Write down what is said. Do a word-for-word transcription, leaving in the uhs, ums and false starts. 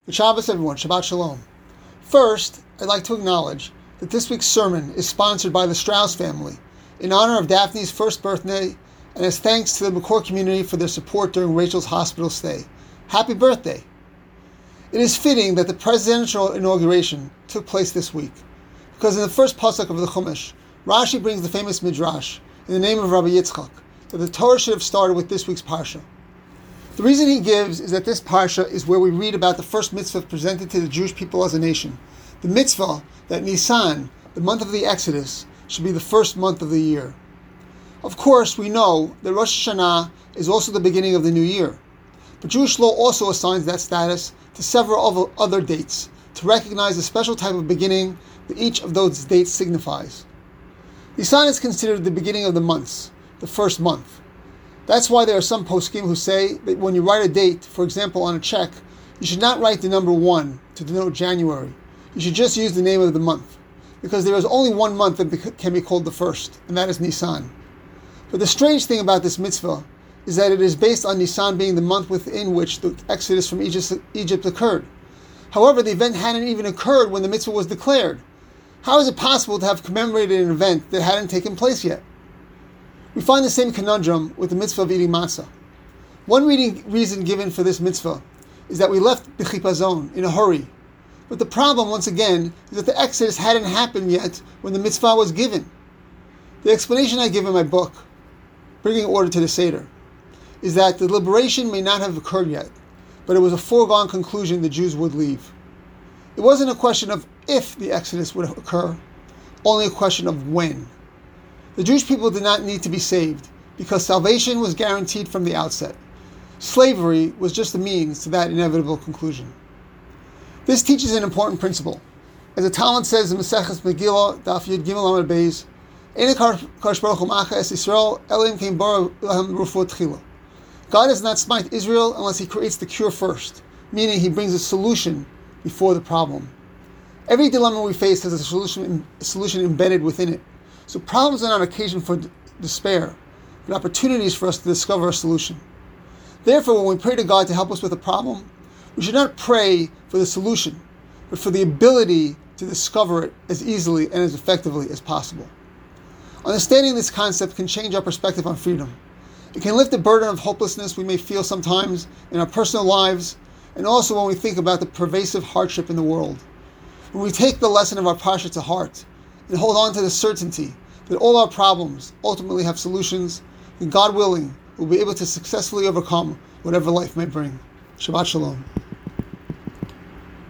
Good Shabbos, everyone. Shabbat Shalom. First, I'd like to acknowledge that this week's sermon is sponsored by the Strauss family in honor of Daphne's first birthday and as thanks to the McCourt community for their support during Rachel's hospital stay. Happy birthday! It is fitting that the presidential inauguration took place this week because in the first pasuk of the Chumash, Rashi brings the famous midrash in the name of Rabbi Yitzchak that the Torah should have started with this week's parsha. The reason he gives is that this parsha is where we read about the first mitzvah presented to the Jewish people as a nation. The mitzvah that Nisan, the month of the Exodus, should be the first month of the year. Of course, we know that Rosh Hashanah is also the beginning of the new year. But Jewish law also assigns that status to several other dates to recognize a special type of beginning that each of those dates signifies. Nisan is considered the beginning of the months, the first month. That's why there are some poskim who say that when you write a date, for example on a check, you should not write the number one to denote January. You should just use the name of the month, because there is only one month that can be called the first, and that is Nisan. But the strange thing about this mitzvah is that it is based on Nisan being the month within which the exodus from Egypt, Egypt occurred. However, the event hadn't even occurred when the mitzvah was declared. How is it possible to have commemorated an event that hadn't taken place yet? We find the same conundrum with the mitzvah of eating matzah. One reading, reason given for this mitzvah is that we left the chipazon in a hurry. But the problem, once again, is that the exodus hadn't happened yet when the mitzvah was given. The explanation I give in my book, Bringing Order to the Seder, is that the liberation may not have occurred yet, but it was a foregone conclusion the Jews would leave. It wasn't a question of if the exodus would occur, only a question of when. The Jewish people did not need to be saved because salvation was guaranteed from the outset. Slavery was just a means to that inevitable conclusion. This teaches an important principle. As the Talmud says in Maseches Megillah, Daf Yud Gimel Amud Beis, "Ein HaKadosh Baruch Hu macha es Yisrael, elo im kein bara lahem rufuah tchila." God does not smite Israel unless He creates the cure first, meaning He brings a solution before the problem. Every dilemma we face has a solution, a solution embedded within it. So problems are not occasion for d- despair, but opportunities for us to discover a solution. Therefore, when we pray to God to help us with a problem, we should not pray for the solution, but for the ability to discover it as easily and as effectively as possible. Understanding this concept can change our perspective on freedom. It can lift the burden of hopelessness we may feel sometimes in our personal lives, and also when we think about the pervasive hardship in the world. When we take the lesson of our parsha to heart, and hold on to the certainty that all our problems ultimately have solutions, and God willing, we'll be able to successfully overcome whatever life may bring. Shabbat Shalom.